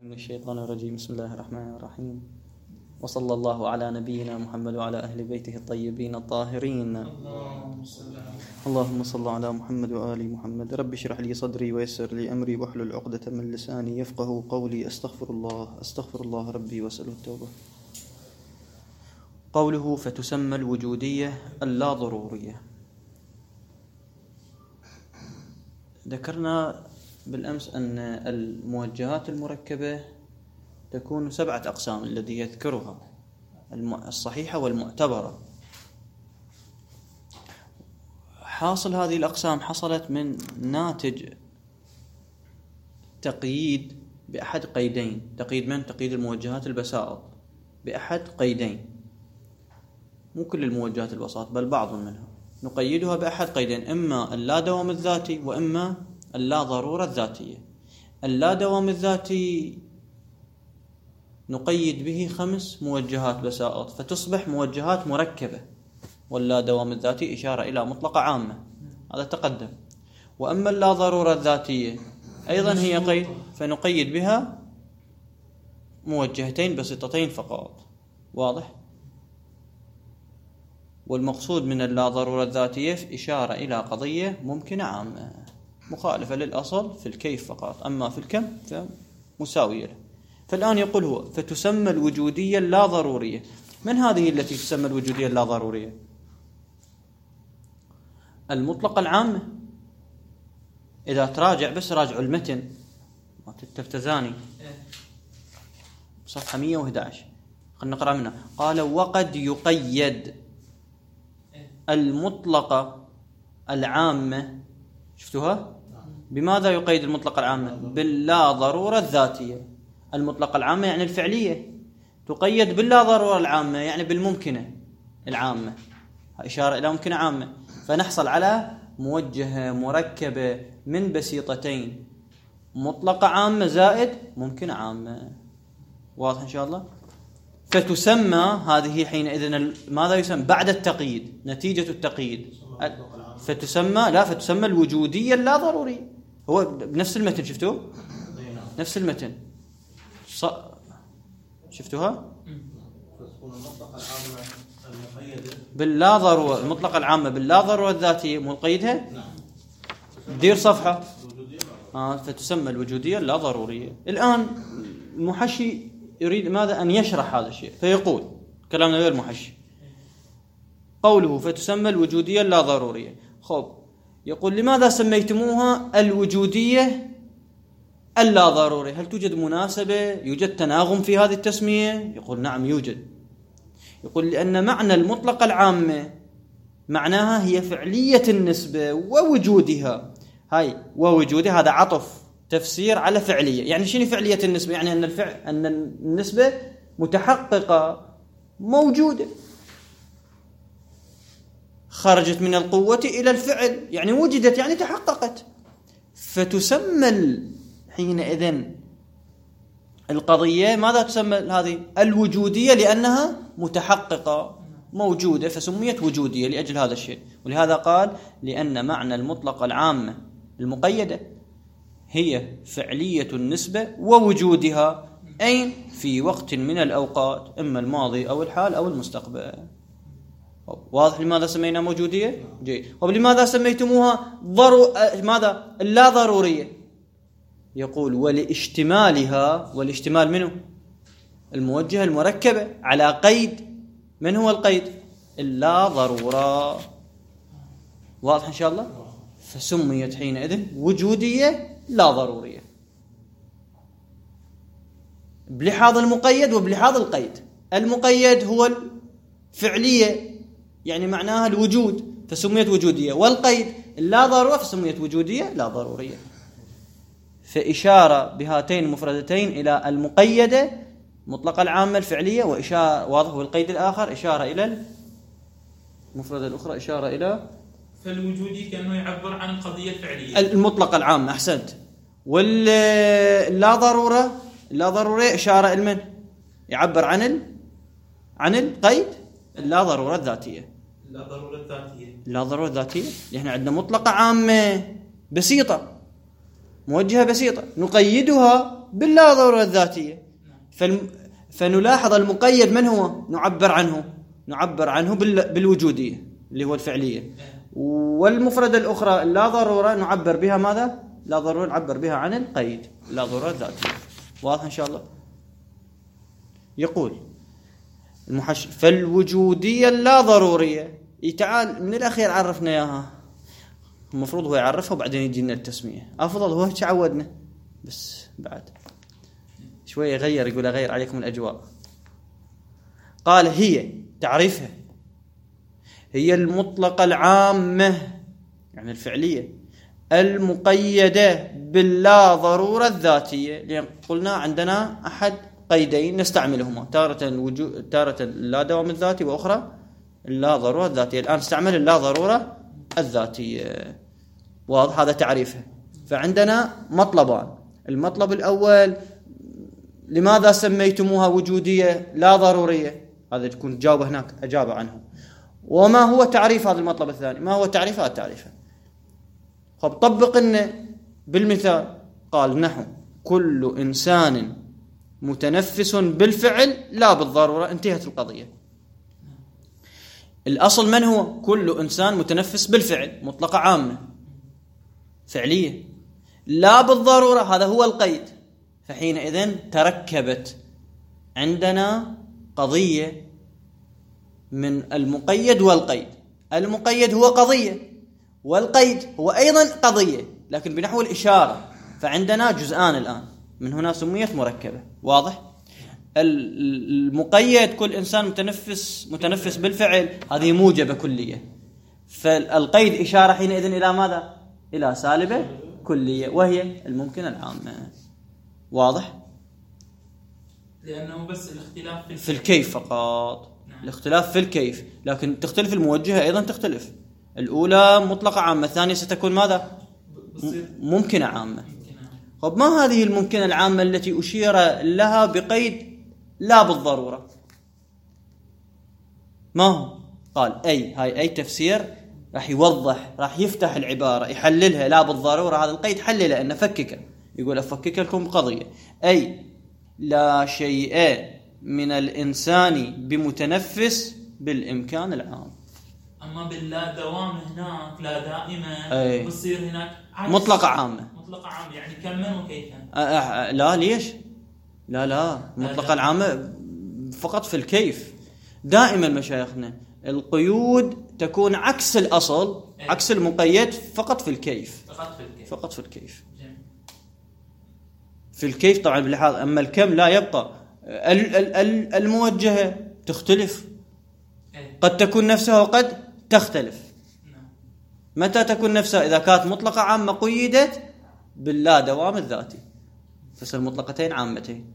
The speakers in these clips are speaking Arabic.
من الشيطان الرجيم. بسم الله الرحمن الرحيم، وصلى الله على نبينا محمد وعلى أهل بيته الطيبين الطاهرين. اللهم صل على محمد وآل محمد. رب اشرح لي صدري ويسر لي أمري واحلل عقدة من لساني يفقه قولي. أستغفر الله ربي وأسأله التوبة. قوله فتسمى الوجودية اللا ضرورية. ذكرنا بالأمس أن الموجهات المركبة تكون 7 أقسام الذي يذكرها: الصحيحة والمعتبرة. حاصل هذه الأقسام حصلت من ناتج تقييد بأحد قيدين. تقييد من؟ تقييد الموجهات البسائط بأحد قيدين. مو كل الموجهات البساط بل بعض منها نقيدها بأحد قيدين: إما اللا دوام الذاتي وإما اللا ضرورة الذاتية. اللا دوام الذاتي نقيد به 5 موجهات بسائط فتصبح موجهات مركبة، واللا دوام الذاتي إشارة إلى مطلقة عامة، هذا تقدم. وأما اللا ضرورة الذاتية أيضا هي قيد، فنقيد بها موجهتين بسيطتين فقط. واضح؟ والمقصود من اللا ضرورة الذاتية إشارة إلى قضية ممكنة عامة مخالفة للأصل في الكيف فقط، أما في الكم فمساوية له. فالآن يقول هو فتسمى الوجودية اللا ضرورية. من هذه التي تسمى الوجودية اللا ضرورية؟ المطلقة العامة. إذا تراجع بس راجعوا المتن التفتزاني صفحة 111، خلنا نقرأ منها. قال: وقد يقيد المطلقة العامة. شفتوها؟ بماذا يقيد المطلقة العامة؟ باللا ضرورة الذاتية. المطلقة العامة يعني الفعلية، تقيد باللا ضرورة العامة يعني بالممكنة العامة، إشارة إلى ممكنة عامة. فنحصل على موجهة مركبة من بسيطتين: مطلقة عامة زائد ممكنة عامة. واضح إن شاء الله؟ فتسمى هذه حينئذ ماذا يسمى بعد التقييد؟ نتيجة التقييد فتسمى الوجودية اللا ضرورية. هو بنفس المتن، شفتوه؟ نفس المتن شفتوها؟ باللا ضرورة، المطلقة العامة باللا ضرورة الذاتية مقيدها. دير صفحة. فتسمى الوجودية اللا ضرورية. الآن المحشي يريد ماذا؟ أن يشرح هذا الشيء، فيقول كلامنا غير المحشي. قوله فتسمى الوجودية اللا ضرورية. يقول: لماذا سميتموها الوجودية اللا ضرورية؟ هل توجد مناسبة؟ يوجد تناغم في هذه التسمية؟ يقول: نعم يوجد. يقول: لأن معنى المطلقة العامة معناها هي فعلية النسبة ووجودها. ووجودها هذا عطف تفسير على فعلية. يعني شنو فعلية النسبة؟ يعني أن النسبة متحققة موجودة، خرجت من القوة إلى الفعل، يعني وجدت، يعني تحققت. فتسمى حينئذ القضية ماذا تسمى هذه؟ الوجودية، لأنها متحققة موجودة فسميت وجودية لأجل هذا الشيء. ولهذا قال: لأن معنى المطلقة العامة المقيدة هي فعلية النسبة ووجودها، أين؟ في وقت من الأوقات، إما الماضي أو الحال أو المستقبل. واضح لماذا سمينا موجودية؟ جيد. ولماذا سميتموها ماذا؟ اللا ضرورية؟ يقول: ولاشتمالها. والاشتمال منه؟ الموجهة المركبة على قيد. من هو القيد؟ اللا ضرورة. واضح إن شاء الله؟ فسميت حينئذ وجودية لا ضرورية بلحاظ المقيد وبلحاظ القيد. المقيد هو الفعلية، يعني معناها الوجود، فسميت وجودية. والقيد اللا ضرورة فسميت وجودية لا ضرورية. فإشارة بهاتين المفردتين إلى المقيدة مطلقة العامة الفعلية، وإشارة واضح. والقيد الآخر إشارة إلى المفردة الأخرى، إشارة إلى فالوجودي كأنه يعبر عن القضية الفعلية المطلقة العامة. أحسنت. واللا ضرورة إشارة إلى من؟ يعبر عن القيد اللا ضرورة الذاتية. لا ضرورة الذاتية لأن عندنا مطلقة عامة بسيطة موجهة بسيطة نقيدها باللا ضرورة الذاتية. فنلاحظ المقيد من هو؟ نعبر عنه بالوجودية اللي هو الفعلية. والمفردة الأخرى اللا ضرورة نعبر بها ماذا؟ لا ضرورة نعبر بها عن القيد لا ضرورة الذاتية. واضح إن شاء الله؟ يقول فالوجودية اللا ضرورية تعال من الأخير عرفنا إياها. المفروض هو يعرفها وبعدين يجي لنا التسمية. أفضل هو تعودنا بس بعد شوية يغير يقول أغير عليكم الأجواء. قال هي تعريفها هي المطلقة العامة يعني الفعلية المقيدة باللا ضرورة الذاتية. لأن قلنا عندنا أحد قيدين نستعملهما تارة اللا دوام الذاتي وأخرى اللا ضرورة الذاتية. الآن استعمل اللا ضرورة الذاتية. واضح هذا تعريفها. فعندنا مطلبان. المطلب الأول لماذا سميتموها وجودية لا ضرورية؟ هذا تكون تجاوب هناك أجاب عنه. وما هو تعريف هذا المطلب الثاني؟ ما هو تعريف هذا التعريف؟ خب طبق لنا بالمثال. قال نحو كل إنسان متنفس بالفعل لا بالضرورة. انتهت القضية. الأصل من هو؟ كل إنسان متنفس بالفعل مطلقة عامة فعلية لا بالضرورة هذا هو القيد. فحينئذ تركبت عندنا قضية من المقيد والقيد. المقيد هو قضية والقيد هو أيضا قضية لكن بنحو الإشارة. فعندنا جزءان الآن من هنا سميت مركبة. واضح؟ المقيد كل إنسان متنفس بالفعل هذه موجبة كلية. فالقيد إشارة حينئذ إلى ماذا؟ إلى سالبة كلية وهي الممكن العامة. واضح؟ لأنه بس الاختلاف في الكيف فقط. نعم. الاختلاف في الكيف لكن تختلف الموجهة أيضا تختلف. الأولى مطلقة عامة الثانية ستكون ماذا؟ ممكنة عامة. طب ما هذه الممكنة العامة التي أشير لها بقيد لا بالضرورة؟ ما هو؟ قال هاي تفسير راح يوضح راح يفتح العبارة يحللها. لا بالضرورة هذا القيد حلله أن فكك. يقول أفكك لكم قضية لا شيء من الإنسان بمتنفس بالإمكان العام. أما باللا دوام هناك لا دائما بصير هناك مطلقة عامة يعني كما وكيفا. لا ليش؟ لا مطلقة العامة فقط في الكيف. دائما مشايخنا القيود تكون عكس الأصل عكس المقيد فقط في الكيف. فقط في الكيف. في الكيف طبعا باللحاظ. أما الكم لا يبقى. الموجهة تختلف قد تكون نفسها وقد تختلف. متى تكون نفسها؟ إذا كانت مطلقة عامة قيدت باللا دوام الذاتي فصل مطلقتين عامتين.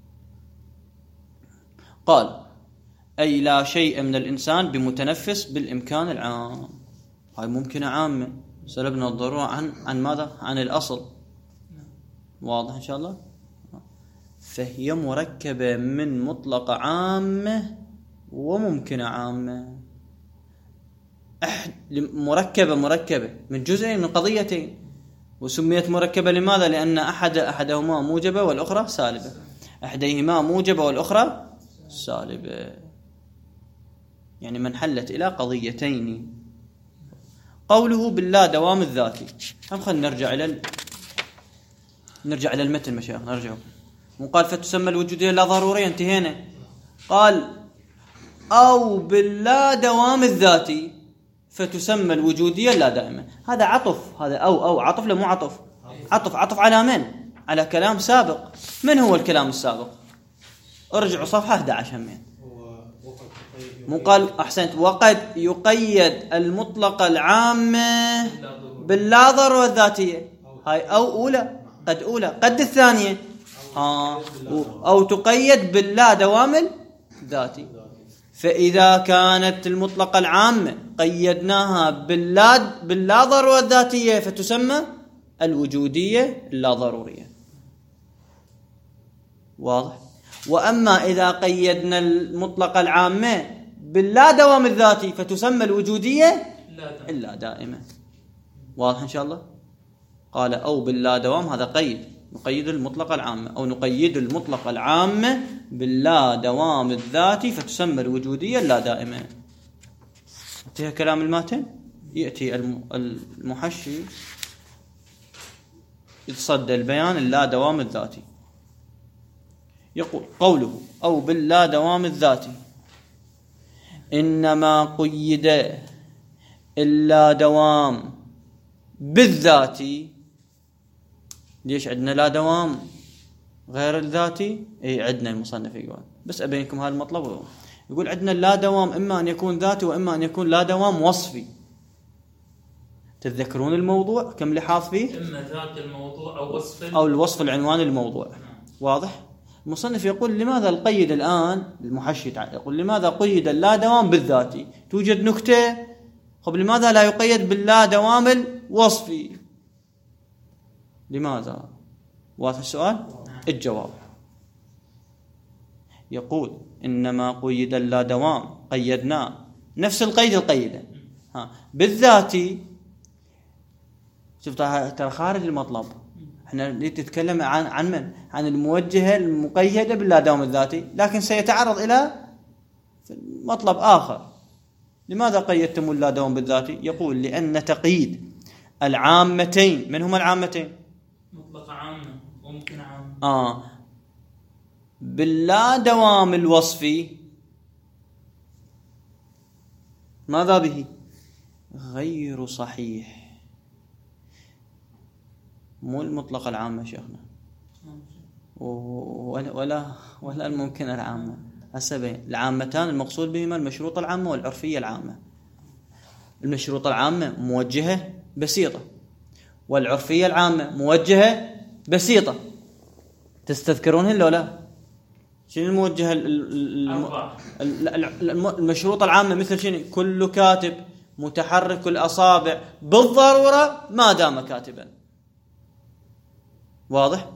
قال لا شيء من الإنسان بمتنفس بالإمكان العام. هاي ممكنة عامة سلبنا الضرورة عن ماذا؟ عن الأصل. واضح إن شاء الله؟ فهي مركبة من مطلقة عامة وممكنة عامة. مركبة من جزئين من قضيتين. وسميت مركبة لماذا؟ لأن أحدهما موجبة والأخرى سالبة. أحدهما موجبة والأخرى سالبة يعني من حلت إلى قضيتين. قوله باللا دوام الذاتي. خلينا نرجع إلى المتن مشايخ. نرجع. وقال فتسمى الوجودية لا ضرورية. انتهينا. قال أو باللا دوام الذاتي فتسمى الوجودية لا دائما. هذا عطف. هذا أو عطف لا مو عطف. عطف على من؟ على كلام سابق. من هو الكلام السابق؟ ارجعوا صفحة 11 همين. مو قال أحسنت وقد يقيد المطلق العامة باللا ضرورة الذاتية. هاي أو أولى قد أولى قد الثانية أو تقيد باللا دوام الذاتي. فإذا كانت المطلقة العامة قيدناها باللا ضرورة الذاتية فتسمى الوجودية اللا ضرورية. واضح؟ وأما إذا قيدنا المطلقة العامة باللا دوام الذاتي فتسمى الوجودية اللا دائمة. واضح إن شاء الله؟ قال أو باللا دوام، هذا قيد، نقيد المطلق العامة، أو نقيد المطلق العامة باللا دوام الذاتي فتسمى الوجودية اللا دائمة. انتهى كلام الماتن. يأتي المحشي يتصدى البيان اللا دوام الذاتي، يقول قوله أو باللا دوام الذاتي إنما قيد اللا دوام بالذاتي. ليش عندنا لا دوام غير الذاتي؟ اي عندنا المصنف يقول، بس ابينكم هذا المطلب. يقول عندنا لا دوام اما ان يكون ذاتي واما ان يكون لا دوام وصفي. تتذكرون الموضوع كم لحاظ فيه؟ اما ذات الموضوع او وصف او الوصف العنوان الموضوع. واضح؟ المصنف يقول لماذا القيد الان؟ المحشي يقول لماذا قيد اللا دوام بالذاتي؟ توجد نكته. طب لماذا لا يقيد باللا دوام الوصفي؟ لماذا؟ واضح السؤال؟ الجواب يقول إنما قيد اللا دوام، قيدناه نفس القيد القيدة بالذاتي. شفت ترى خارج المطلب. احنا نتكلم عن من؟ عن الموجهة المقيدة باللا دوام الذاتي، لكن سيتعرض إلى مطلب آخر. لماذا قيدتم اللا دوام بالذاتي؟ يقول لأن تقييد العامتين، من هما العامتين؟ مطلق عامة وممكن عامة. باللا دوام الوصفي ماذا به؟ غير صحيح. مو المطلق العامة شيخنا، ولا الممكن العامة. السبعين العامتان المقصود بهما المشروط العامة والعرفية العامة. المشروط العامة موجهة بسيطة، والعرفية العامة موجهة بسيطة. تستذكرونهن لو لا؟ شنو الموجهة المشروط العامة؟ مثل شنو؟ كل كاتب متحرك الأصابع بالضرورة ما دام كاتبا. واضح؟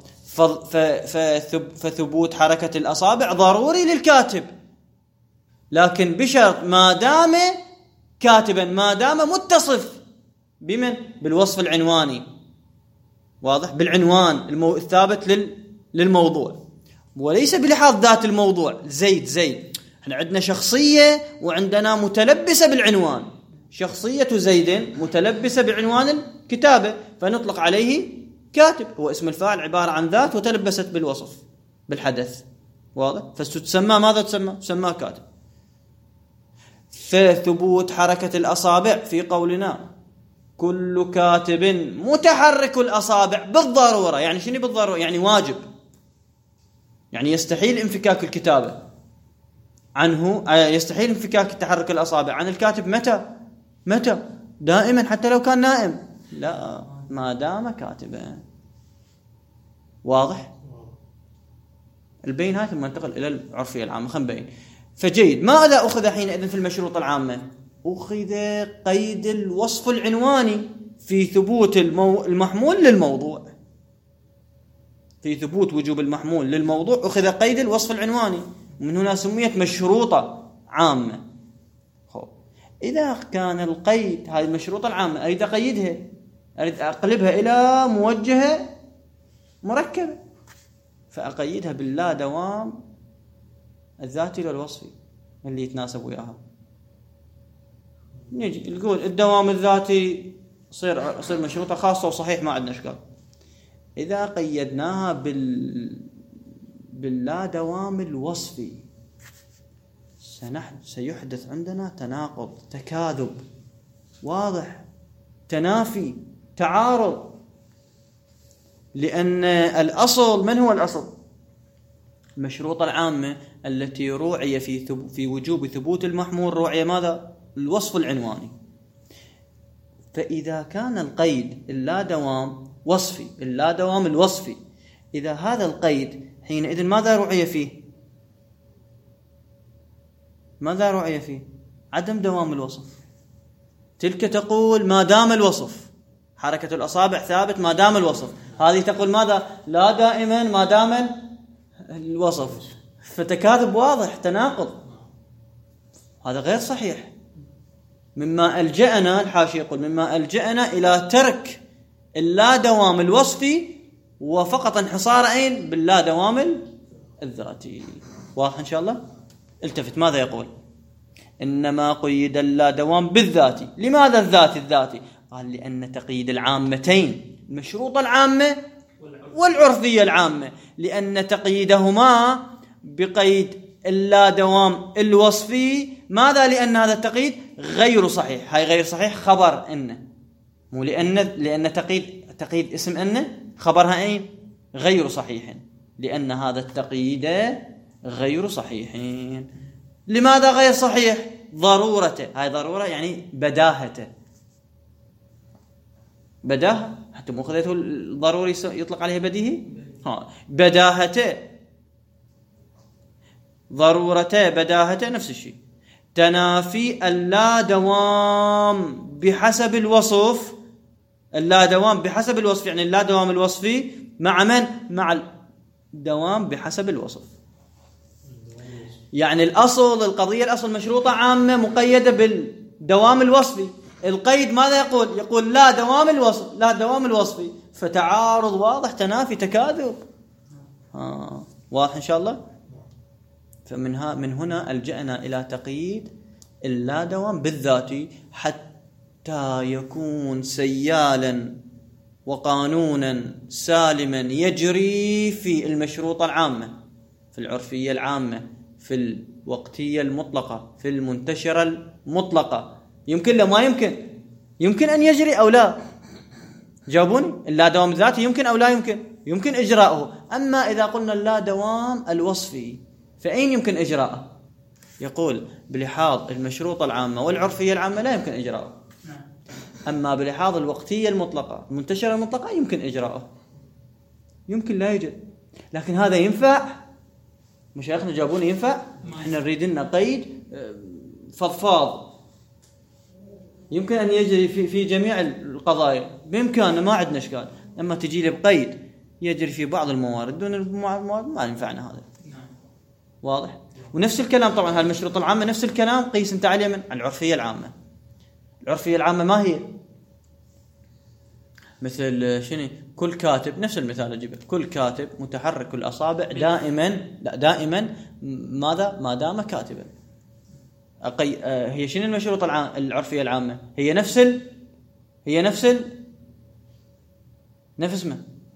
فثبوت حركة الأصابع ضروري للكاتب، لكن بشرط ما دام كاتبا، ما دام متصف بمن؟ بالوصف العنواني. واضح؟ بالعنوان الثابت للموضوع، وليس بلحاظ ذات الموضوع. زيد احنا عندنا شخصية وعندنا متلبسة بالعنوان. شخصية زيد متلبسة بعنوان الكتابة، فنطلق عليه كاتب. هو اسم الفاعل عبارة عن ذات وتلبست بالوصف بالحدث. واضح؟ فتسمى ماذا؟ تسمى كاتب. فثبوت حركة الأصابع في قولنا كل كاتب متحرك الأصابع بالضرورة. يعني شنو بالضرورة؟ يعني واجب، يعني يستحيل انفكاك الكتابة عنه، يستحيل انفكاك تحرك الأصابع عن الكاتب. متى؟ دائما، حتى لو كان نائم. لا، ما دام كاتبا. واضح؟ البين هاي ثم ننتقل إلى العرفية العامة. خلينا نبين. فجيد، ماذا أخذ حينئذ في المشروط العامة؟ أخذ قيد الوصف العنواني في ثبوت المحمول للموضوع. في ثبوت وجوب المحمول للموضوع أخذ قيد الوصف العنواني، ومن هنا سميت مشروطة عامة. إذا كان القيد، هذه المشروطة العامة، أريد أقيدها، أريد أقلبها إلى موجهة مركبة، فأقيدها باللا دوام الذاتي والوصفي اللي يتناسب وياها. نجي نقول الدوام الذاتي صير مشروطة خاصة وصحيح، ما عندنا إشكال. إذا قيدناها باللا دوام الوصفي سيحدث عندنا تناقض، تكاذب واضح، تنافي، تعارض. لأن الأصل، من هو الأصل؟ المشروطة العامة التي روعي في وجوب ثبوت المحمول روعي ماذا؟ الوصف العنواني. فإذا كان القيد اللا دوام وصفي، اللا دوام الوصفي، إذا هذا القيد حينئذ ماذا روعي فيه؟ ماذا روعي فيه؟ عدم دوام الوصف. تلك تقول ما دام الوصف، حركة الأصابع ثابت ما دام الوصف. هذه تقول ماذا؟ لا دائما ما دام الوصف. فتكاذب واضح، تناقض، هذا غير صحيح. مما ألجأنا، الحاشية يقول مما ألجأنا إلى ترك اللا دوام الوصفي وفقط انحصار أين؟ باللا دوام الذاتي. واضح إن شاء الله؟ التفت ماذا يقول؟ إنما قيد اللا دوام بالذاتي. لماذا الذاتي؟ قال لأن تقييد العامتين، المشروطة العامة والعرفية العامة، لأن تقييدهما بقيد اللا دوام الوصفي. ماذا؟ لأن هذا التقييد غير صحيح. هاي غير صحيح خبر إن، مو لأن تقييد اسم إن خبرها أين؟ غير صحيح، لأن هذا التقييد غير صحيحين. لماذا غير صحيح؟ ضرورته. هاي ضرورة يعني بداهته. بداهة حتى مو خذيته الضروري يطلق عليه بديهي. بداهته، ضرورته، بداهته نفس الشيء. تنافي اللا دوام بحسب الوصف. اللا دوام بحسب الوصف يعني اللا دوام الوصفي مع من؟ مع الدوام بحسب الوصف. يعني الأصل القضية، الأصل مشروطة عامة مقيدة بالدوام الوصفي. القيد ماذا يقول؟ يقول لا دوام الوصف، لا دوام الوصفي. فتعارض واضح، تنافي، تكاذب. واضح إن شاء الله. من هنا ألجأنا إلى تقييد اللا دوام بالذاتي حتى يكون سيالا وقانونا سالما يجري في المشروطة العامة، في العرفية العامة، في الوقتية المطلقة، في المنتشرة المطلقة. يمكن لا ما يمكن؟ يمكن أن يجري أو لا؟ جاوبوني. اللا دوام الذاتي يمكن أو لا يمكن؟ يمكن إجراءه. أما إذا قلنا اللا دوام الوصفي فأين يمكن إجراءه؟ يقول بلحاظ المشروطة العامة والعرفية العامة لا يمكن إجراءه. أما بلحاظ الوقتية المطلقة المنتشرة المطلقة يمكن إجراءه. يمكن لا يوجد. لكن هذا ينفع؟ مشايخنا جابوني ينفع؟ احنا نريد لنا قيد فضفاض يمكن أن يجري في جميع القضايا بإمكانه، ما عندنا إشكال. أما تجي لي بقيد يجري في بعض الموارد دون الموارد ما ينفعنا هذا. واضح؟ ونفس الكلام طبعا هالمشروط العامة نفس الكلام. قيس انت عليه من العرفية العامة. العرفية العامة ما هي؟ مثل شنو؟ كل كاتب، نفس المثال أجيبه، كل كاتب متحرك الأصابع دائما ماذا؟ ما دام كاتبا. هي شنو المشروط العرفية العامة؟ هي نفس اسمه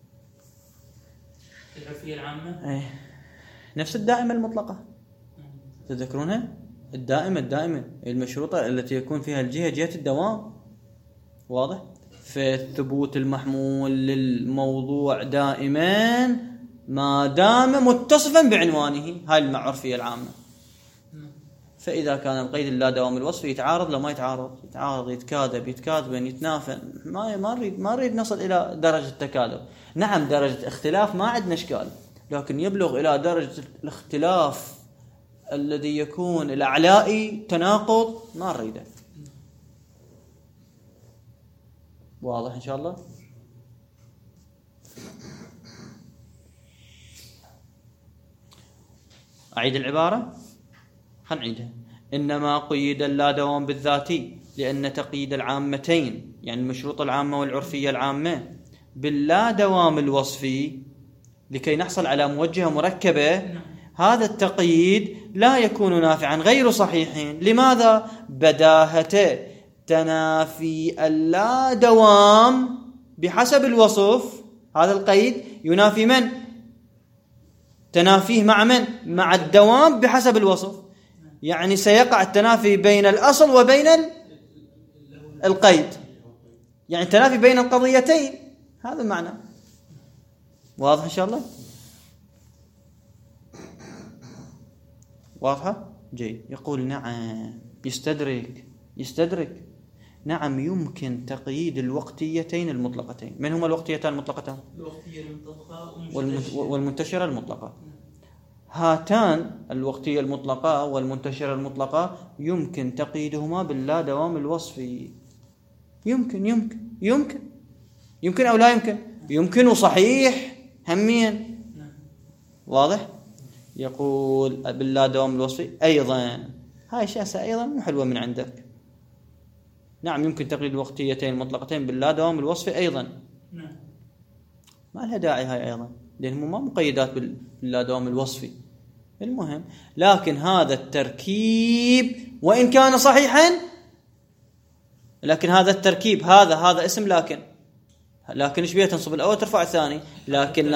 العرفية العامة، نفس الدائمة المطلقة. تذكرونها؟ الدائمة المشروطة التي يكون فيها الجهة جهة الدوام. واضح؟ في الثبوت المحمول للموضوع دائما ما دام متصفا بعنوانه. هاي المعرفية العامة. فإذا كان القيد اللا دوام الوصف يتعارض لو ما يتعارض، يتكاذب، يتنافى، ما نريد نصل إلى درجة التكاذب. نعم درجة اختلاف ما عندنا إشكال، لكن يبلغ إلى درجة الاختلاف الذي يكون الأعلائي تناقض ما نريده. واضح إن شاء الله؟ أعيد العبارة؟ خلنا نعيدها. إنما قيد اللا دوام بالذاتي لأن تقييد العامتين يعني المشروط العامة والعرفية العامة باللا دوام الوصفي لكي نحصل على موجهة مركبة. هذا التقييد لا يكون نافعا، غير صحيحين. لماذا؟ بداهة تنافي اللا دوام بحسب الوصف. هذا القيد ينافي من؟ تنافيه مع من؟ مع الدوام بحسب الوصف. يعني سيقع التنافي بين الأصل وبين القيد، يعني التنافي بين القضيتين. هذا المعنى. واضح إن شاء الله؟ واضحة؟ جيد. يقول نعم يستدرك. نعم يمكن تقييد الوقتيتين المطلقتين. من هما الوقتيتان المطلقتان؟ الوقتية المطلقة والمنتشرة المطلقة. هاتان الوقتية المطلقة والمنتشرة المطلقة يمكن تقييدهما باللا دوام الوصفي. يمكن أو لا يمكن؟ يمكن وصحيح همين. واضح؟ يقول باللا دوام الوصفي أيضا. هاي شاسة أيضا مو حلوة من عندك. نعم يمكن تقييد الوقتيتين المطلقتين باللا دوام الوصفي أيضا. ما لها داعي هاي أيضا، لأنهم ما مقيدات باللا دوام الوصفي. المهم لكن هذا التركيب وإن كان صحيحا، لكن هذا التركيب هذا اسم لكن ايش بيه تنصب الأول ترفع الثاني، لكن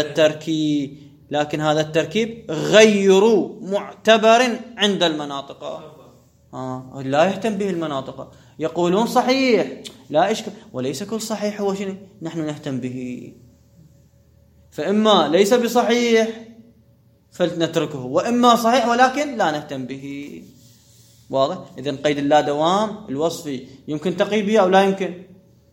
هذا التركيب غير معتبر عند المناطق. لا يهتم به المناطق، يقولون صحيح لا إشكال، وليس كل صحيح هو شنو نحن نهتم به، فإما ليس بصحيح فلنتركه، وإما صحيح ولكن لا نهتم به. واضح؟ إذن قيد اللا دوام الوصفي يمكن تقييد به أو لا يمكن؟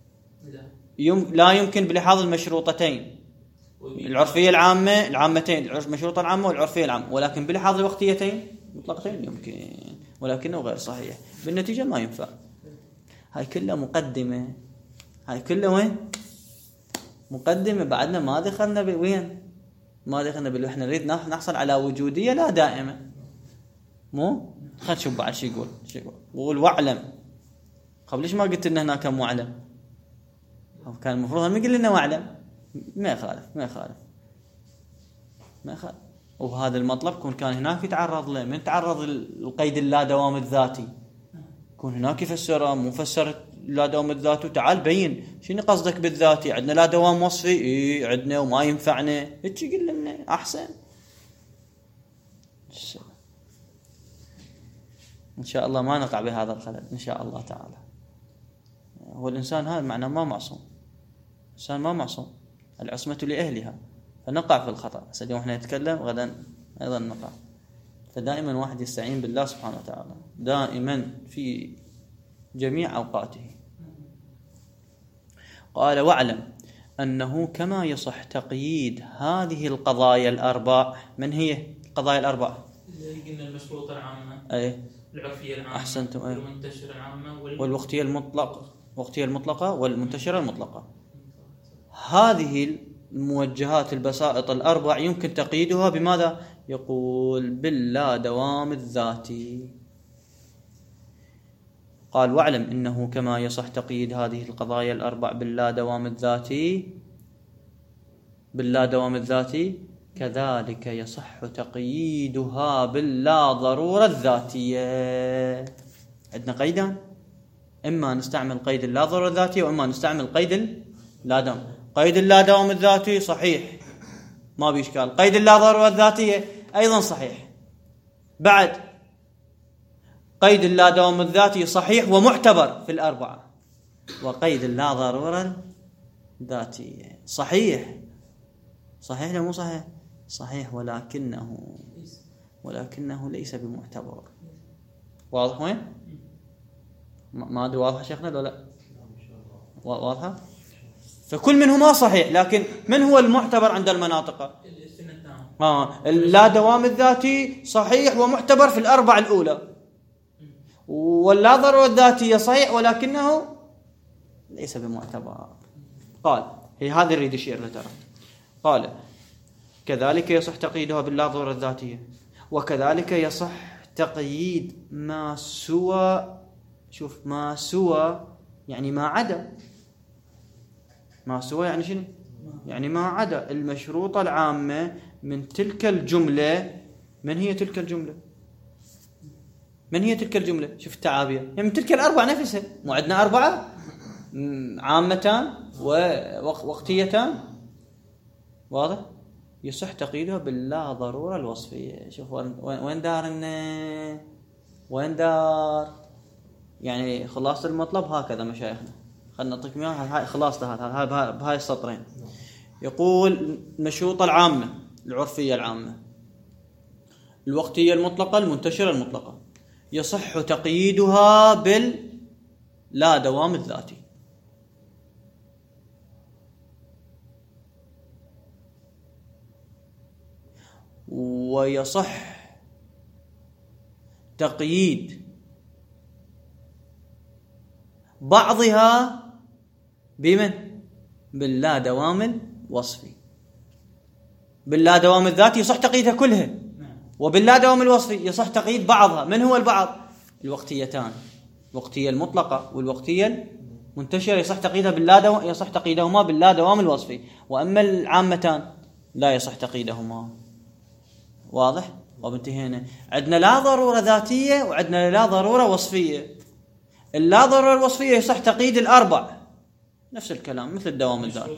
لا يمكن بلحاظ المشروطتين، العرفية العامتين، المشروطة العامة والعرفية العامة، ولكن بلحاظ الوقتيتين مطلقتين يمكن، ولكنه غير صحيح. بالنتيجة ما ينفع. هاي كلها مقدمة، هاي كلها وين؟ مقدمة. بعدنا ما دخلنا وين؟ ما دخلنا احنا نريد نحصل على وجودية لا دائمة. مو خلينا نشوف بعد شو يقول. واعلم. قبل ليش ما قلت لنا هناك معلم؟ كان المفروض هم يقول لنا واعلم. ما يخالف. وبهذا المطلب كان هناك يتعرض له، من تعرض القيد اللا دوام الذاتي، يكون هناك يفسره مفسر لا دوام الذاتي، وتعال بين شنو قصدك بالذاتي، عندنا لا دوام وصفي عندنا وما ينفعنا، هيك يقول لنا احسن. ان شاء الله ما نقع بهذا الخلل ان شاء الله تعالى. هو الانسان هذا معناه ما معصوم، الانسان ما معصوم، العصمة لاهلها، فنقع في الخطأ. بس اليوم احنا نتكلم، غدا ايضا نقع. فدائما واحد يستعين بالله سبحانه وتعالى دائما في جميع اوقاته. قال واعلم انه كما يصح تقييد هذه القضايا الاربع. من هي القضايا الاربع؟ قلنا المشروطة العامة، العرفية العامة، احسنتم، والمنتشرة العامة، والوقتية المطلقة والمنتشرة المطلقة. هذه الموجهات البسائط الأربع يمكن تقييدها بماذا؟ يقول باللا دوام الذاتي. قال واعلم إنه كما يصح تقييد هذه القضايا الأربع باللا دوام الذاتي كذلك يصح تقييدها باللا ضرورة الذاتية. عندنا قيدان، إما نستعمل قيد اللا ضرورة الذاتية وإما نستعمل قيد اللا دوام. قيد اللا دوام الذاتي صحيح ما بإشكال، قيد اللا ضرورة الذاتية أيضا صحيح. بعد قيد اللا دوام الذاتي صحيح ومعتبر في الأربعة، وقيد اللا ضرورة الذاتية صحيح لا مو صحيح؟ صحيح ولكنه ليس بمعتبر. واضح وين؟ ما أدري واضحة شيخنا لو لا؟ واضحة؟ فكل منهما صحيح، لكن من هو المعتبر عند المناطق؟ اللا دوام الذاتي صحيح ومعتبر في الأربع الأولى، واللا ضرورة الذاتية صحيح ولكنه ليس بمعتبر. قال هي هذه الريد يشير له ترى. قال كذلك يصح تقييدها باللا ضرورة الذاتية، وكذلك يصح تقييد ما سوى. شوف، ما سوى يعني ما عدا. ما سوى يعني شنو؟ يعني ما عدا المشروطة العامة من تلك الجملة. من هي تلك الجملة؟ شوف التعابير، يعني من تلك الأربع نفسها. مو عندنا أربعة عامتان ووقتيتان. واضح؟ يصح تقييدها باللا ضرورة الوصفية. شوف وين دار يعني خلاصة المطلب هكذا مشايخنا. خلنا نعطيك اياها خلاصة بهاي السطرين. يقول المشروطة العامة، العرفية العامة، الوقتية المطلقة، المنتشرة المطلقة، يصح تقييدها باللا دوام الذاتي. ويصح تقييد بعضها بمن؟ باللا دوام الوصفي. باللا دوام الذاتي يصح تقييدها كلها، وباللا دوام الوصفي يصح تقييد بعضها. من هو البعض؟ الوقتيتان، الوقتية المطلقة والوقتية منتشرة يصح تقييدها باللا دوام، يصح تقييدهما باللا دوام الوصفي. وأما العامتان لا يصح تقييدهما. واضح؟ وانتهينا. عندنا لا ضرورة ذاتية وعندنا لا ضرورة وصفية. اللا ضرورة الوصفية يصح تقييد الأربع، نفس الكلام مثل الدوام الذاتي.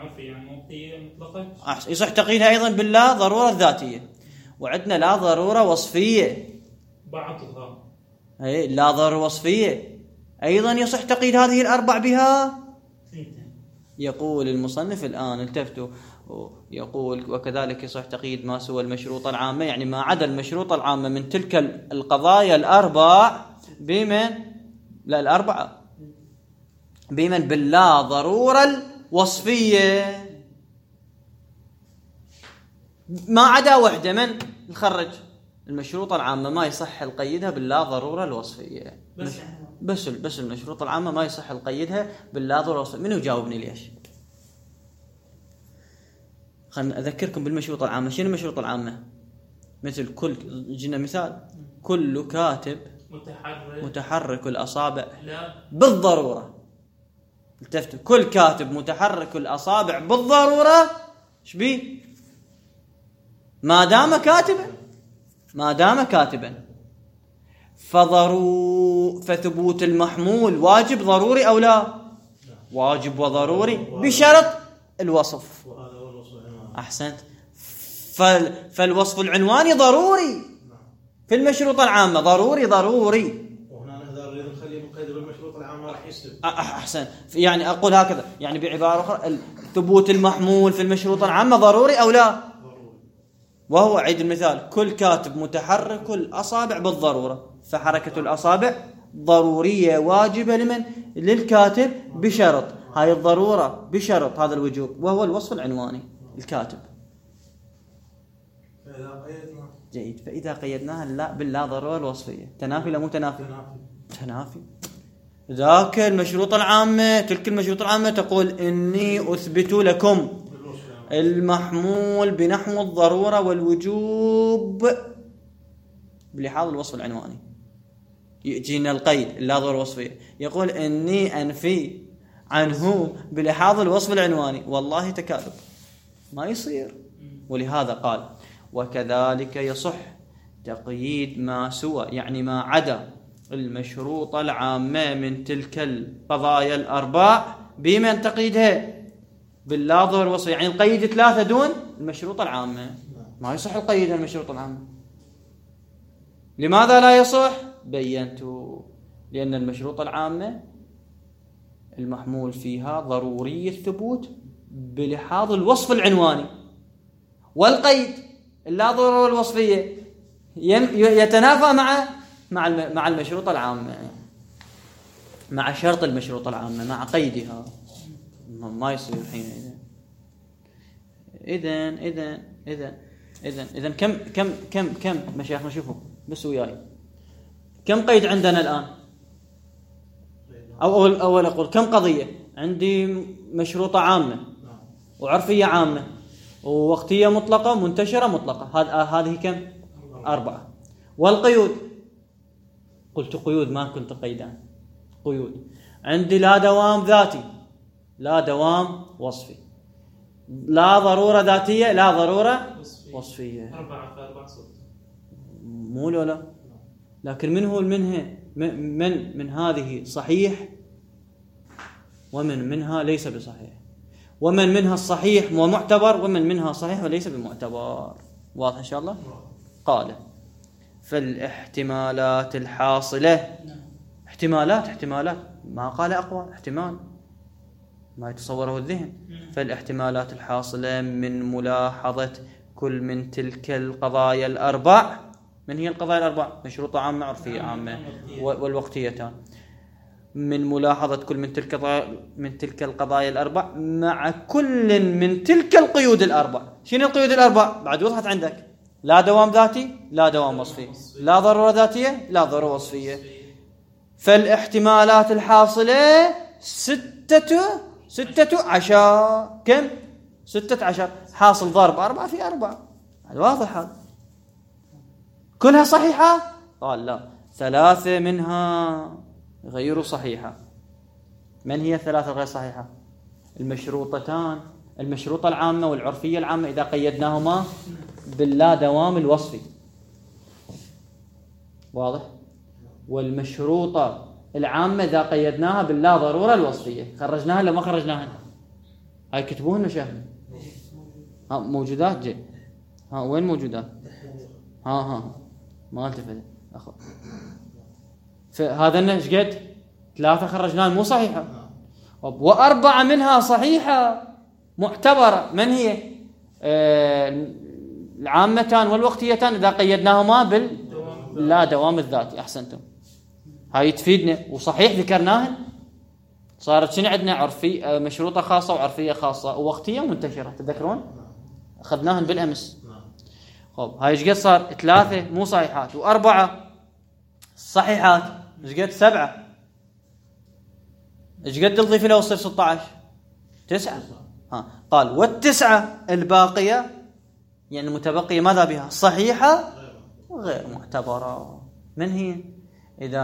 يصح تقييدها أيضا باللا ضرورة الذاتية. وعندنا لا ضرورة وصفية بعضها، أي لا ضرورة وصفية أيضا يصح تقييد هذه الأربع بها. يقول المصنف الآن التفتوا، يقول وكذلك يصح تقييد ما سوى المشروطة العامة، يعني ما عدا المشروطة العامة من تلك القضايا الأربع بمن لا الأربعة بمن باللا ضرورة الوصفية، ما عدا وحدة من نخرج المشروطة العامة ما يصح القيدها باللا ضرورة الوصفية. بس المشروطة العامة ما يصح القيدها باللا ضرورة الوصفية. منو جاوبني ليش؟ خلنا أذكركم بالمشروطة العامة. شنو المشروطة العامة؟ مثل كل جينا مثال كل كاتب متحرك الأصابع بالضرورة. التفتوا كل كاتب متحرك الأصابع بالضرورة. ايش بيه؟ ما دام كاتبا فثبوت المحمول واجب ضروري أو لا؟ واجب وضروري بشرط الوصف. أحسنت. فالوصف العنواني ضروري في المشروطة العامة، ضروري. وهنا نقدر نخلي مقيد بالمشروطة العامة راح يسلب. أحسن. يعني أقول هكذا، يعني بعبارة أخرى ثبوت المحمول في المشروطة العامة ضروري أو لا؟ وهو عيد المثال كل كاتب متحرك الأصابع بالضرورة، فحركة الأصابع ضرورية واجبة لمن؟ للكاتب بشرط. هاي الضرورة بشرط هذا الوجوب وهو الوصف العنواني الكاتب. جيد. فإذا قيدناها لا باللا ضرورة الوصفية تنافي لا مو تنافي. ذاك المشروط العامة، تلك المشروط العامة تقول إني أثبت لكم المحمول بنحو الضرورة والوجوب بلحاظ الوصف العنواني. يجينا القيد لا ضرورة وصفية، يقول إني أنفي عنه بلحاظ الوصف العنواني. والله تكاذب، ما يصير. ولهذا قال وكذلك يصح تقييد ما سوى، يعني ما عدا المشروطة العامة من تلك القضايا الأربع بمن تقييدها باللا ضرورة الوصفية. يعني نقيد 3 دون المشروطة العامة، ما يصح القيد المشروطة العامة. لماذا لا يصح؟ بينت. لأن المشروطة العامة المحمول فيها ضروري الثبوت بلحاظ الوصف العنواني، والقيد اللا ضرورة الوصفية يتنافى مع المشروطة العامة، مع شرط المشروطة العامة، مع قيدها. ما يصير حينئذ. إذن كم مشايخنا شوفوا بس وياي، كم قيد عندنا الآن؟ أول أقول كم قضية عندي؟ مشروطة عامة وعرفية عامة ووقتية مطلقة منتشرة مطلقة. هذه كم؟ 4. والقيود قلت قيود، ما كنت قيدان. قيود عندي لا دوام ذاتي، لا دوام وصفي، لا ضرورة ذاتية، لا ضرورة وصفية. 4 صوت مو لا. لكن من هو من هذه صحيح ومن منها ليس بصحيح، ومن منها الصحيح ومعتبر، ومن منها صحيح وليس بمعتبر. واضح إن شاء الله؟ قال فالاحتمالات الحاصلة، احتمالات ما قال أقوى، احتمال ما يتصوره الذهن. فالاحتمالات الحاصلة من ملاحظة كل من تلك القضايا الأربع. من هي القضايا الأربع؟ مشروطة عامة، عرفية عامة، والوقتيتان. من ملاحظة كل من تلك القضايا الأربع مع كل من تلك القيود الأربع. شنو القيود الأربع؟ بعد وضحت عندك. لا دوام ذاتي، لا دوام وصفي، لا ضرورة ذاتية، لا ضرورة وصفية. فالاحتمالات الحاصلة 16. كم؟ 16. حاصل ضرب 4 في 4. واضح هذا. كلها صحيحة؟ قال لا، 3 منها غير صحيحة. من هي الثلاثة غير صحيحة؟ المشروطتان، المشروطة العامة والعرفية العامة إذا قيدناهما باللا دوام الوصفي، واضح؟ والمشروطة العامة إذا قيدناها باللا ضرورة الوصفية. خرجناها ولا ما خرجناها؟ هاي كتبوهن مشايخنا. ها موجودات جي. ها وين موجودات؟ ها ما التفت أخو. فهذا ايش قد؟ 3 خرجناها مو صحيحة، و4 منها صحيحة معتبرة. من هي؟ العامتان والوقتيتان إذا قيدناهما باللا دوام الذاتي. أحسنتم، هاي تفيدنا وصحيح ذكرناهن. صارت شنو عندنا؟ عرفي مشروطة خاصة وعرفية خاصة ووقتية ومنتشرة، تذكرون؟ أخذناهن بالأمس. خب هاي ايش قد صار؟ 3 مو صحيحات و4 صحيحات. ايش قد؟ 7. ايش قد نضيف له يصير 16؟ 9. قال وال9 الباقية يعني المتبقية ماذا بها؟ صحيحة وغير معتبرة. من هي؟ إذا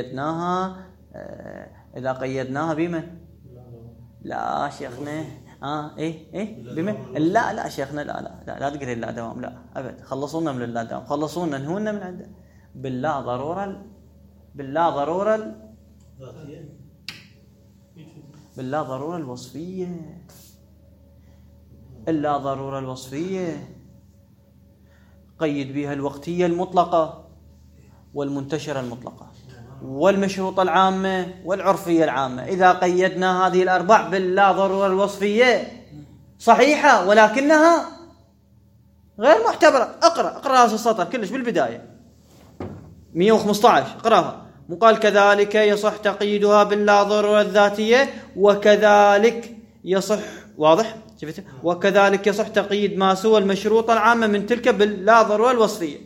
قيدناها بمن؟ لا شيخنا. ايه بمن؟ لا شيخنا، لا تقري لا دوام، لا ابد. خلصونا من اللا دوام، خلصونا انهونا من عنده. باللا ضرورة الوصفية. اللا ضرورة الوصفية قيد بها الوقتية المطلقة والمنتشرة المطلقة والمشروطة العامة والعرفية العامة. إذا قيدنا هذه الأربع باللا ضرورة الوصفية صحيحة ولكنها غير معتبرة. اقرأ هذا السطر كلش بالبداية 115، اقرأها. وقال كذلك يصح تقييدها باللا ضرورة الذاتية وكذلك يصح، واضح؟ شفت؟ وكذلك يصح تقييد ما سوى المشروطة العامة من تلك باللا ضرورة الوصفية.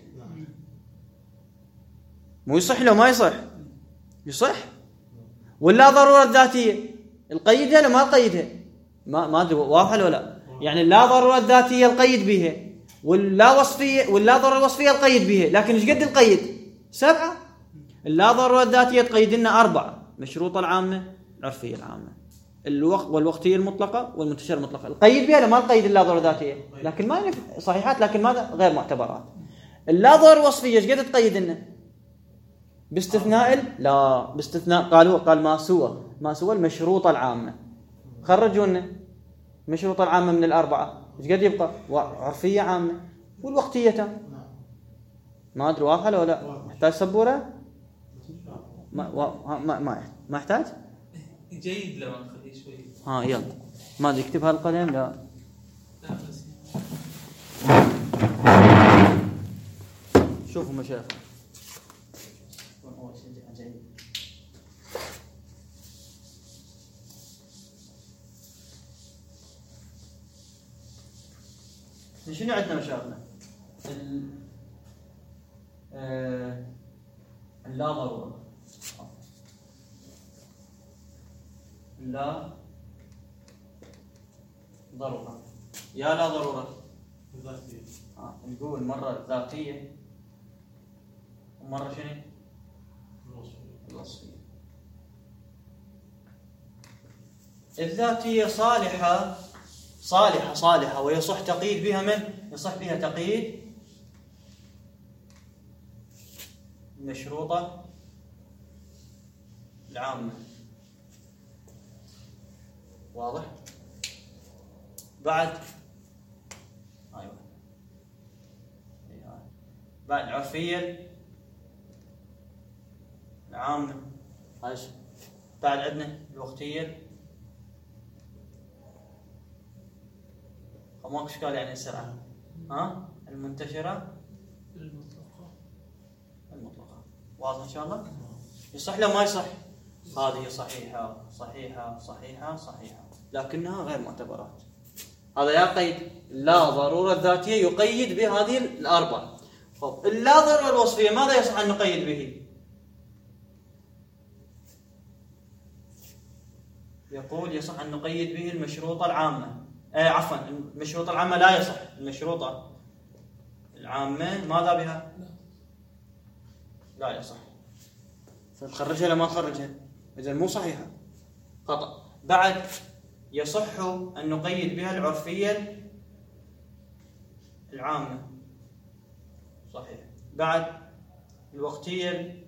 مو يصح لو ما يصح؟ يصح. ولا ضرورة الذاتية القيدها ولا ما القيدها؟ ما ادري واضح ولا لا؟ يعني لا ضرورة الذاتية القيد بها، ولا ضرورة الوصفية القيد بها، لكن ايش قد القيد؟ 7. اللا ضرورة الذاتية تقيد لنا 4: مشروطة العامة، العرفية العامة، والوقتية المطلقة والمنتشرة المطلقة. القيد بها لما القيد اللا ضرورة الذاتية، لكن ما صحيحات لكن ماذا؟ غير معتبرات. اللا ضرورة الوصفية ايش قد تقيد لنا؟ باستثناء قال ما سوى المشروطة العامة. خرجوا لنا المشروطة العامة من 4 ايش قد يبقى؟ عرفية عامة والوقتية. ما ادري واضحة ولا لا؟ محتاج سبورة؟ ما يحتاج؟ جيد لو نخليه شوي. يلا ما ادري اكتبها القلم. لا بس شوفوا مشايخ شنو عندنا مشايخنا؟ لا ضرورة، لا ضرورة، يا لا ضرورة ذاتية. نقول مرة ذاتية ومرة شنو؟ الوصفية. الذاتية صالحة ويصح تقييد بها من؟ يصح بها تقييد المشروطة العامة، واضح؟ بعد بعد العرفية العامة، بعد عندنا الوقتية ماكو اشكال يعني السرعة. المنتشرة المطلقة. واضح ان شاء الله؟ يصح لو ما يصح؟ هذه صحيحة لكنها غير معتبرات. هذا يا قيد لا ضرورة ذاتية يقيد بهذه الأربعة. طب اللا ضرورة الوصفية ماذا يصح أن نقيد به؟ يقول يصح أن نقيد به المشروطة العامة. عفوا المشروطة العامة لا يصح. المشروطة العامة ماذا بها؟ لا يصح. فنخرجها ولا ما نخرجها؟ إذا مو صحيحة. خطأ. بعد يصح أن نقيد بها العرفية العامة، صحيح. بعد الوقتية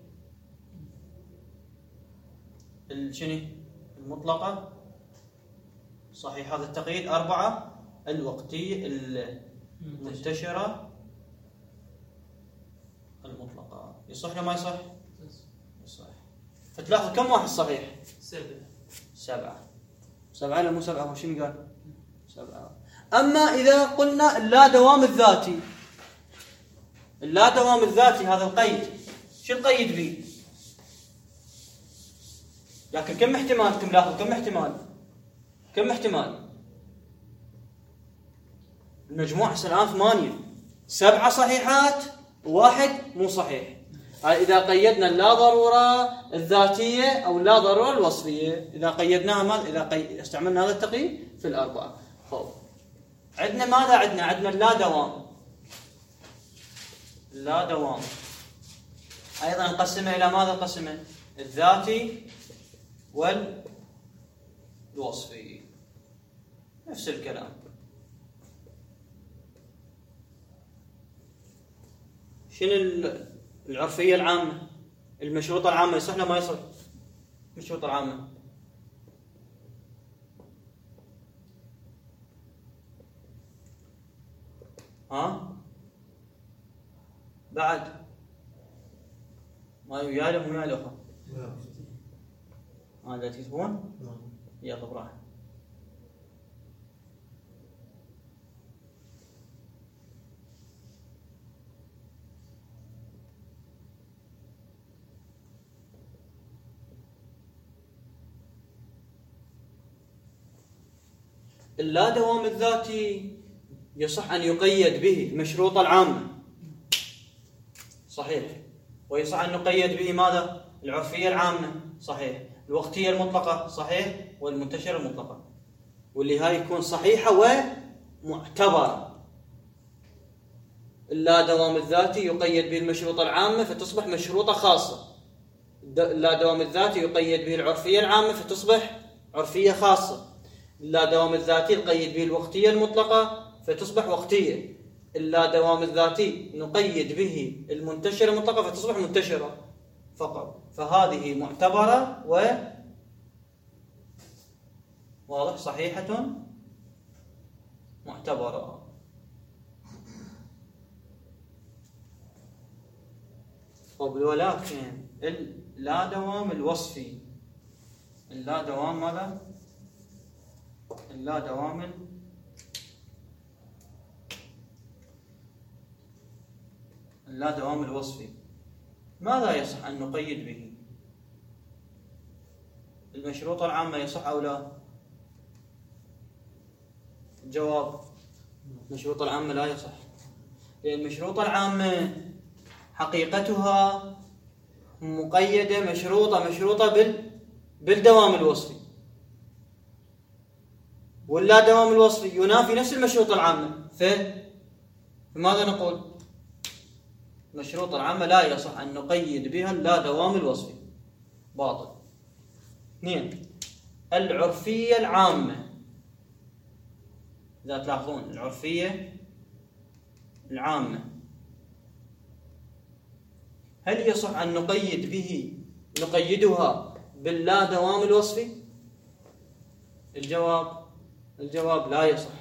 شنو المطلقة، صحيح هذا التقييد. 4 الوقتية المنتشرة المطلقة. يصح ولا ما يصح؟ يصح. فتلاحظ كم واحد صحيح؟ 7. 7 لا مو 7، هو شنو قال؟ 7. أما إذا قلنا اللا دوام الذاتي، اللا دوام الذاتي هذا القيد شو نقيد به؟ لكن كم احتمال؟ تلاحظ كم احتمال؟ المجموع الآن 8، 7 صحيحات وواحد مو صحيح. إذا قيدنا اللا ضرورة الذاتية أو اللا ضرورة الوصفية، إذا قيدناها إذا استعملنا هذا التقييد في الأربعة. طيب عندنا ماذا؟ عندنا اللا دوام. اللا دوام أيضا نقسمه إلى ماذا؟ قسمه الذاتي والوصفي، نفس الكلام. شنو العرفية العامة؟ المشروطة العامة يصح ولا ما يصح؟ المشروطة العامة بعد ما يالهم ويا الأخوة هذا تكتبون؟ يلا براحة. اللا دوام الذاتي يصح أن يقيد به المشروطة العامة، صحيح. ويصح أن نقيد به ماذا؟ العرفية العامة، صحيح. الوقتية المطلقة، صحيح. والمنتشرة المطلقة، واللي هاي يكون صحيحة ومعتبرة. اللا دوام الذاتي يقيد به المشروطة العامة فتصبح مشروطة خاصة. اللا دوام الذاتي يقيد به العرفية العامة فتصبح عرفية خاصة. اللا دوام الذاتي نقيد به الوقتية المطلقة فتصبح وقتية. اللا دوام الذاتي نقيد به المنتشرة المطلقة فتصبح منتشرة فقط. فهذه معتبرة واضح، صحيحة معتبرة. ولكن اللا دوام الوصفي، اللا دوام ماذا؟ اللا دوام الوصفي ماذا يصح أن نقيد به؟ المشروطة العامة يصح أو لا؟ الجواب المشروطة العامة لا يصح، لأن المشروطة العامة حقيقتها مقيدة مشروطة بالدوام الوصفي، واللا دوام الوصفي ينافي نفس المشروطة العامة. فماذا نقول؟ المشروطة العامة لا يصح أن نقيد بها اللا دوام الوصفي، باطل. 2 العرفية العامة. إذا تلاحظون العرفية العامة هل يصح أن نقيدها باللا دوام الوصفي؟ الجواب لا يصح.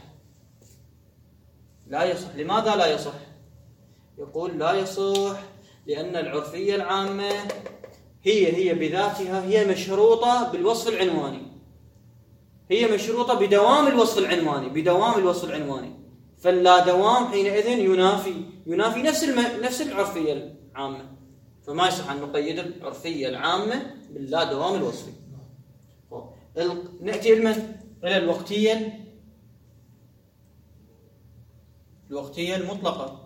لا يصح. لماذا لا يصح؟ يقول لا يصح لأن العرفية العامة هي بذاتها هي مشروطة بالوصف العنواني، هي مشروطة بدوام الوصف العنواني، فاللا دوام حينئذ ينافي نفس العرفية العامة، فما يصح أن نقيد العرفية العامة باللا دوام الوصفي. نأتي إلى الوقتية المطلقة.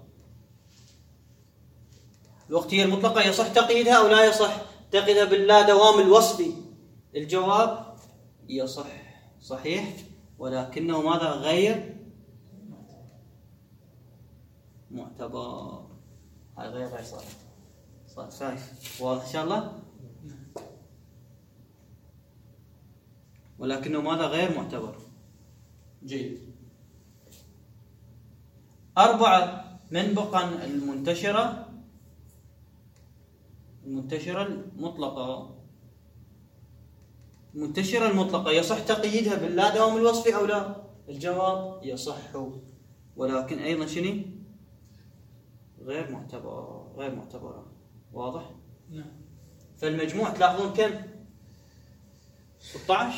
الوقتية المطلقة يصح تقييدها أو لا يصح تقييدها باللا دوام الوصفي؟ الجواب يصح، صحيح، ولكنه ماذا؟ غير معتبر. هاي غير صحيح. واضح إن شاء الله؟ ولكنه ماذا؟ غير معتبر. جيد. 4 من بقى المنتشرة المطلقة. المنتشرة المطلقة يصح تقييدها باللا دوام الوصفي أو لا؟ الجواب يصح، ولكن أيضا شنو؟ غير معتبرة. واضح؟ نعم. فالمجموع تلاحظون كم؟ 16.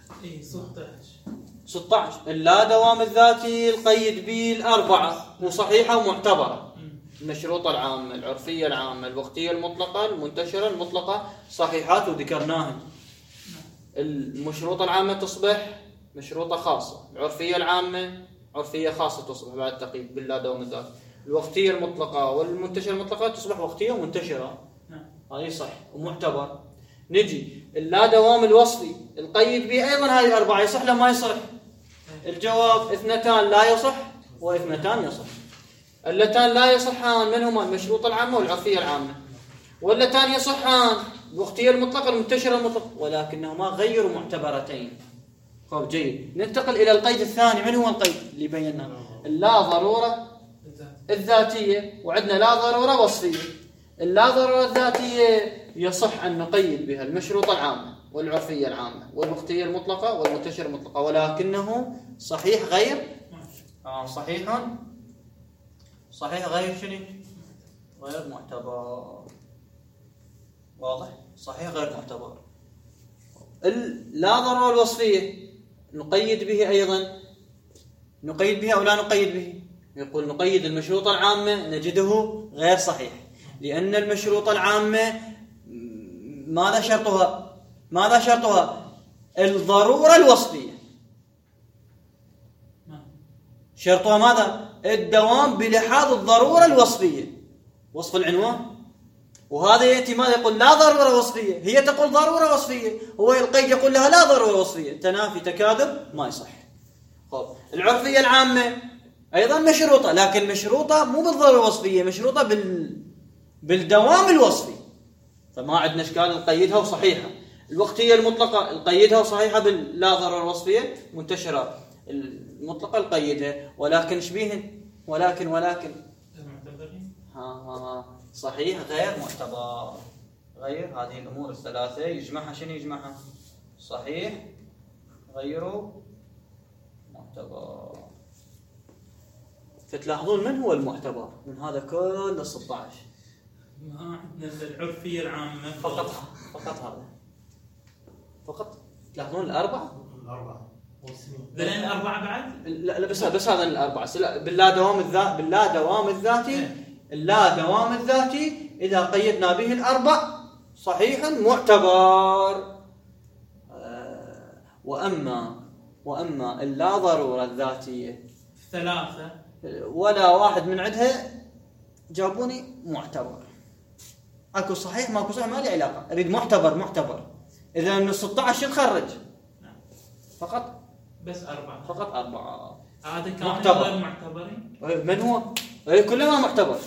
16. اللا دوام الذاتي القيد به الأربعة وصحيحة ومعتبرة. المشروطة العامة، العرفية العامة، الوقتية المطلقة، المنتشرة المطلقة، صحيحات وذكرناها. المشروطة العامة تصبح مشروطة خاصة، العرفية العامة عرفية خاصة تصبح بعد التقييد باللا دوام الذاتي. الوقتية المطلقة والمنتشرة المطلقة تصبح وقتية ومنتشرة. هذه صح ومعتبر. نجي اللا دوام الوصفي القيد به أيضا هذه الأربعة، يصح لا ما يصح؟ الجواب 2 لا يصح و2 يصح. اللتان لا يصحان من هما؟ المشروطة العامة والعرفية العامة. واللتان يصحان الوقتية المطلقة والمنتشرة المطلقة، ولكنهما غير معتبرتين. طيب جيد. ننتقل إلى القيد الثاني. من هو القيد اللي بيناه؟ اللا ضرورة الذاتية، وعندنا لا ضرورة وصفية. اللا ضرورة الذاتية يصح أن نقيد بها المشروطة العامة والعرفية العامة والوقتية المطلقة والمنتشرة المطلقة، ولكنه صحيح غير صحيح غير شنو؟ غير معتبر. واضح؟ صحيح غير معتبر. لا ضرورة الوصفية نقيد به أيضا، نقيد به أو لا نقيد به؟ يقول نقيد المشروطة العامة نجده غير صحيح، لأن المشروطة العامة ماذا شرطها؟ الضرورة الوصفية. شرطها ماذا؟ الدوام بلحاظ الضرورة الوصفية، وصف العنوان. وهذا يأتي ماذا؟ يقول لا ضرورة وصفية، هي تقول ضرورة وصفية، هو القيد يقول لها لا ضرورة وصفية. تنافي، تكاذب، ما يصح. خب العرفية العامة أيضا مشروطة، لكن مشروطة مو بالضرورة الوصفية، مشروطة بالدوام الوصفي، فما عندنا إشكال نقيدها وصحيحة. الوقتية المطلقة نقيدها وصحيحة باللا ضرورة الوصفية، منتشرة المطلقة نقيدها، ولكن شبيهن ولكن صحيح غير معتبر. غير هذه الأمور الثلاثة يجمعها شنو؟ يجمعها صحيح غير معتبر. فتلاحظون من هو المعتبر من هذا كل 16؟ ما عندنا العرفية العامة فقط هذا فقط. تلاحظون الأربعة ذلين الأربعة بعد؟ لا بس هذا الأربعة. باللا دوام الذاتي اللا دوام الذاتي إذا قيدنا به الأربع صحيح معتبر. وأما اللا ضرورة الذاتية 3 ولا واحد من عندها جابوني معتبر. اكو صحيح ماكو صحيح ما لي علاقة، اريد معتبر. إذا من 16 نخرج فقط بس 4. فقط 4. هذا كان غير معتبرين. من هو؟ كلما معتبر.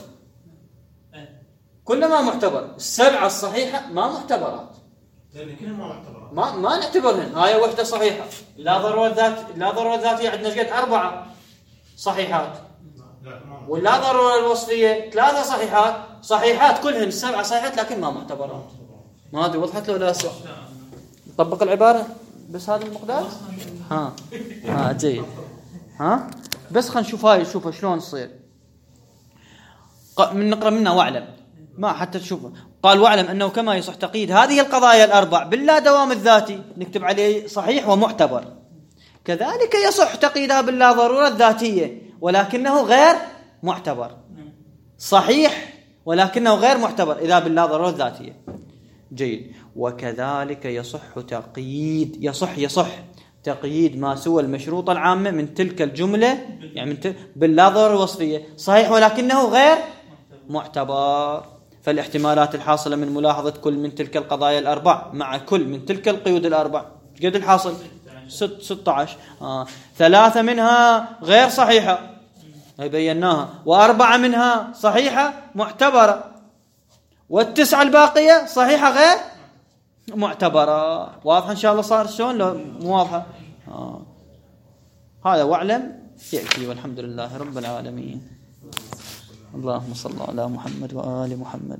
كلما معتبر. 7 الصحيحة ما معتبرات. لأن كلها ما معتبرات. ما نعتبرهن. هاي وحدة صحيحة. لا ضرورة ذاتية عندنا قد 4 صحيحات. ولا ضرورة الوصفية 3 صحيحات كلهن 7 صحيحات لكن ما معتبرات. ما ادري وضحت له ولا لسه؟ نطبق العبارة بس هذا المقدار. جيد. بس خلينا نشوف شلون تصير. نقرأ منها واعلم ما حتى تشوفه. قال واعلم أنه كما يصح تقييد هذه القضايا الأربع باللا دوام الذاتي نكتب عليه صحيح ومعتبر، كذلك يصح تقييدها باللا ضرورة الذاتية ولكنه غير معتبر. صحيح ولكنه غير معتبر إذا باللا ضرورة الذاتية. جيد. وكذلك يصح تقييد ما سوى المشروطة العامة من تلك الجملة يعني باللا ضرورة الوصفية صحيح ولكنه غير معتبر. فالاحتمالات الحاصلة من ملاحظة كل من تلك القضايا الأربع مع كل من تلك القيود الأربع قد الحاصل 16. 3 منها غير صحيحة بيناها، و4 منها صحيحة معتبرة، وال9 الباقية صحيحة غير معتبرة. واضحة إن شاء الله؟ صار شلون لو مو واضحة؟ هذا واعلم يأتي، والحمد لله رب العالمين. اللهم صل على محمد وآل محمد.